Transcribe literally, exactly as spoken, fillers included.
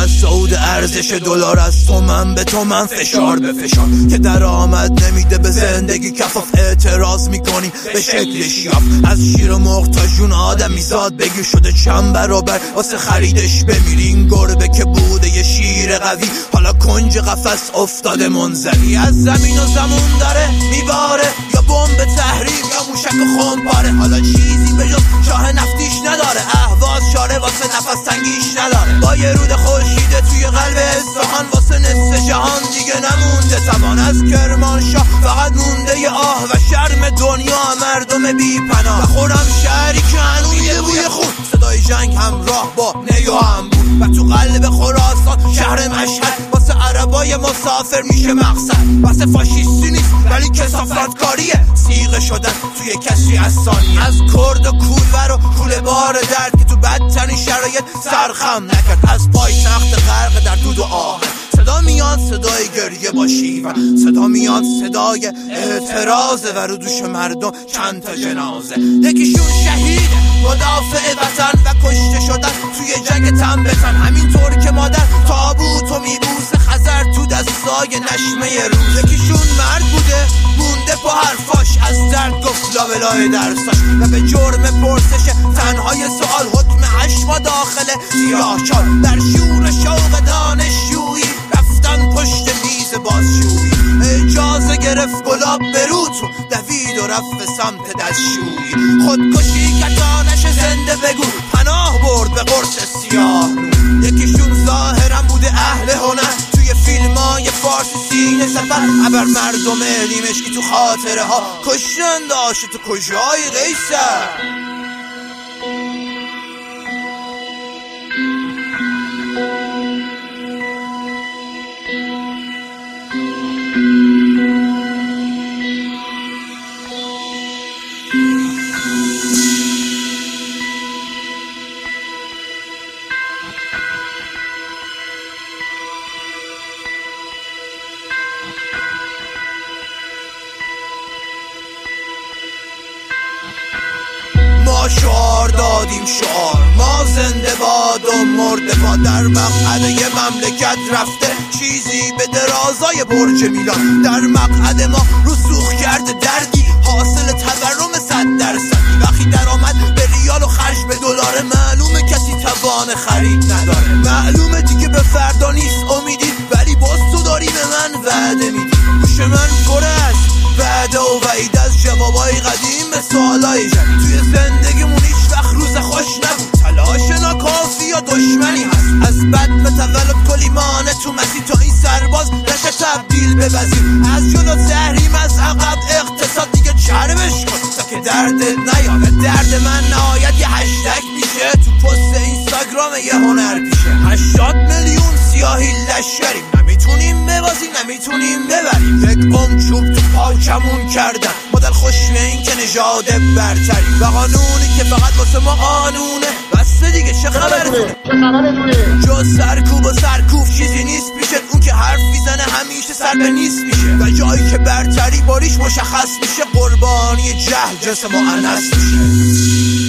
از صعود ارزش دلار، از تومن به تومن، فشار به فشار که درآمد نمیده به زندگی کفاف. اعتراض میکنی به شکل شیاف، از شیر مرغ تا جون آدمی زاد بگیر شده چند برابر واسه خریدش بمیری. این گربه که بوده یه شیر قوی حالا کنج قفس افتاده منزوی. از زمین و زمون داره میباره، یا بمب تحریم یا موشک خمپاره. حالا چیزی به جز شاه نفتیش نداره، اهواز شاره واسه نفس تنگیش نداره. با یه رود خورشیده توی قلب اصفهان واسه نصف جهان دیگه نمونده توان. از کرمانشاه فقط مونده ی آه و شرم دنیا مردم بی پناه. و خورم شهری که هنوز یه بوی خون، صدای جنگ همراه با نیا هم بود. و تو قلب خراسان شهر مشهد واسه عربای مسافر میشه مقصد. واسه فاشیستی نیست ولی کثافتکاریه، سیغه شدن توی کسی از ثانیه. از کرد و کولور و کوله بار درد که تو بدترین شرایط سرخم نکرد. از پایتخت غرق در دود و آهن صدا میاد، صدای گریه با شیون. صدا میاد صدای اعتراضه و رو دوش مردم چند تا جنازه. یکیشون شهید مدافع وطن و کشته شدن توی جنگ تن به تن. همینطور که مادر تابوتو میبوسه خزر تو دستای نشمه روز. یکیشون مرد بوده مونده با حرفاش، از درد گفت لابلای درساش. و به جرم پرسش تنهای سوال حکم هشما داخل سیاهچال. در شور شوق دانشجویی رفتن پشت میز بازجویی. اجازه گرفت گلاب بروتو دوید و رفت به سمت دستشویی. خودکشی کتانش زنده بگو پناه برد به قرص سیاه. یکیشون ظاهرا بوده اهل هنر توی فیلمای فارسی سینه سفر. ابر مردم دیمشکی تو خاطره ها کشتن داشت تو کجای قیصر. ما شعار دادیم شعار، ما زنده باد و مرده باد. در مقعد یه مملکت رفته چیزی به درازای برج میلان. در مقعد ما رسوخ کرده دردی حاصل تورم صد درصدی. وقتی در آمد به ریال و خرج به دلار معلومه کسی توان خرید نداره. معلومه دیگه به فردا نیست امیدی، ولی باز تو داری به من وعده میدی. گوش من پر است وعده و وعید از جوابای قدیم به سوالای جدید. توی زندگیمون هیچ وقت روز خوش نبود، تلاش ناکافی یا دشمنی هست. از بد به تولد کلیمانه تو مسیح تا این سرباز نشه تبدیل به وزیر. از جلو تحریم از عقب اقتصاد دیگه چرمش کن تا که دردت نیاد. درد من نهایت یه هشتگ میشه تو پست اینستاگرام یه هنر پیشه. هشتاد میلیون سیاهی لشکریم، نمیتونیم ببازیم نمیتونیم ببریم. یک قم چوب تو پاچمون کردن مدل خوشمه این که نژاد برتری. و قانونی که فقط واسه ما قانونه بسته دیگه چه خبرتونه جز سرکوب و سرکوف چیزی نیست پیشت. اون که حرف میزنه همیشه سر به نیست میشه. و جایی که برتری باریش مشخص میشه قربانی جهل جنس مؤنث میشه.